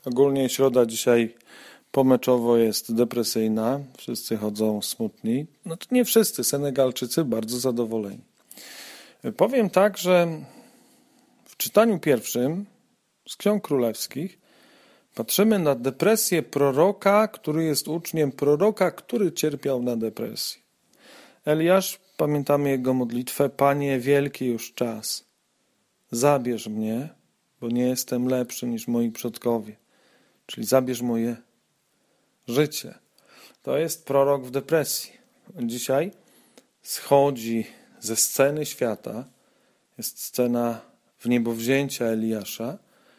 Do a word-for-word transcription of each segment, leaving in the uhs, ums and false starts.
Ogólnie środa dzisiaj pomeczowo jest depresyjna. Wszyscy chodzą smutni. No to nie wszyscy. Senegalczycy bardzo zadowoleni. Powiem tak, że w czytaniu pierwszym z Ksiąg Królewskich patrzymy na depresję proroka, który jest uczniem proroka, który cierpiał na depresję. Eliasz, pamiętamy jego modlitwę: Panie, wielki już czas, zabierz mnie, bo nie jestem lepszy niż moi przodkowie. Czyli zabierz moje życie. To jest prorok w depresji. Dzisiaj schodzi ze sceny świata, jest scena wniebowzięcia Eliasza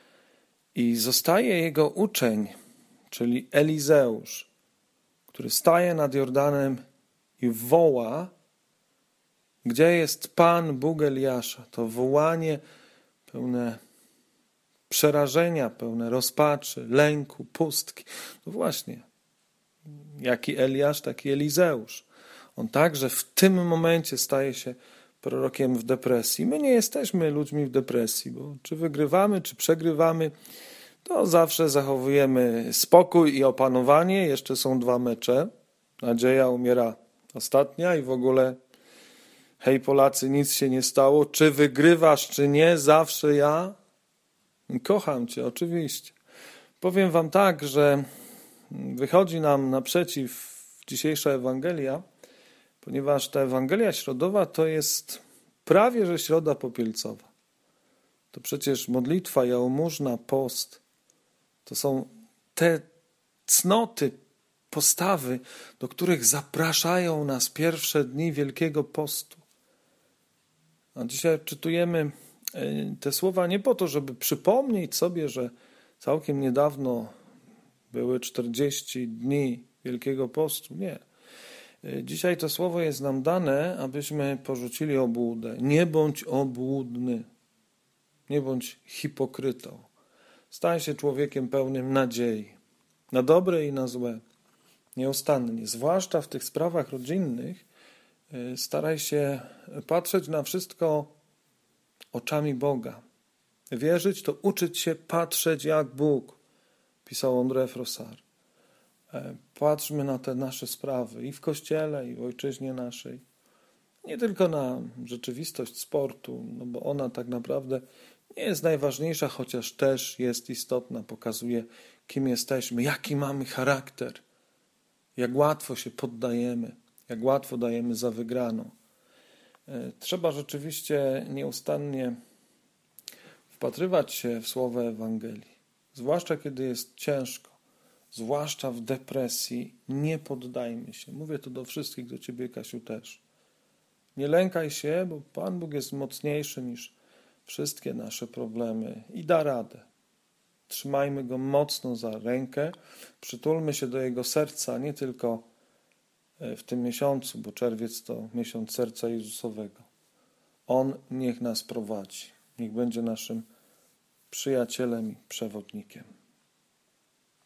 i zostaje jego uczeń, czyli Elizeusz, który staje nad Jordanem i woła, gdzie jest Pan Bóg Eliasza. To wołanie pełne przerażenia, pełne rozpaczy, lęku, pustki. No właśnie, jaki Eliasz, taki Elizeusz. On także w tym momencie staje się prorokiem w depresji. My nie jesteśmy ludźmi w depresji, bo czy wygrywamy, czy przegrywamy, to zawsze zachowujemy spokój i opanowanie. Jeszcze są dwa mecze. Nadzieja umiera ostatnia i w ogóle hej Polacy, nic się nie stało. Czy wygrywasz, czy nie, zawsze ja. Kocham Cię, oczywiście. Powiem Wam tak, że wychodzi nam naprzeciw dzisiejsza Ewangelia, ponieważ ta Ewangelia środowa to jest prawie że środa popielcowa. To przecież modlitwa, jałmużna, post, to są te cnoty, postawy, do których zapraszają nas pierwsze dni Wielkiego Postu. A dzisiaj czytujemy te słowa nie po to, żeby przypomnieć sobie, że całkiem niedawno były czterdzieści dni Wielkiego Postu. Nie. Dzisiaj to słowo jest nam dane, abyśmy porzucili obłudę. Nie bądź obłudny. Nie bądź hipokrytą. Stań się człowiekiem pełnym nadziei. Na dobre i na złe. Nieustannie. Zwłaszcza w tych sprawach rodzinnych staraj się patrzeć na wszystko oczami Boga. Wierzyć to uczyć się patrzeć jak Bóg, pisał André Frossard. Patrzmy na te nasze sprawy i w Kościele, i w ojczyźnie naszej. Nie tylko na rzeczywistość sportu, no bo ona tak naprawdę nie jest najważniejsza, chociaż też jest istotna. Pokazuje, kim jesteśmy, jaki mamy charakter, jak łatwo się poddajemy, jak łatwo dajemy za wygraną. Trzeba rzeczywiście nieustannie wpatrywać się w słowa Ewangelii. Zwłaszcza kiedy jest ciężko, zwłaszcza w depresji, nie poddajmy się. Mówię to do wszystkich, do Ciebie, Kasiu, też. Nie lękaj się, bo Pan Bóg jest mocniejszy niż wszystkie nasze problemy i da radę. Trzymajmy Go mocno za rękę, przytulmy się do Jego serca, nie tylko w tym miesiącu, bo czerwiec to miesiąc serca Jezusowego. On niech nas prowadzi, niech będzie naszym przyjacielem i przewodnikiem.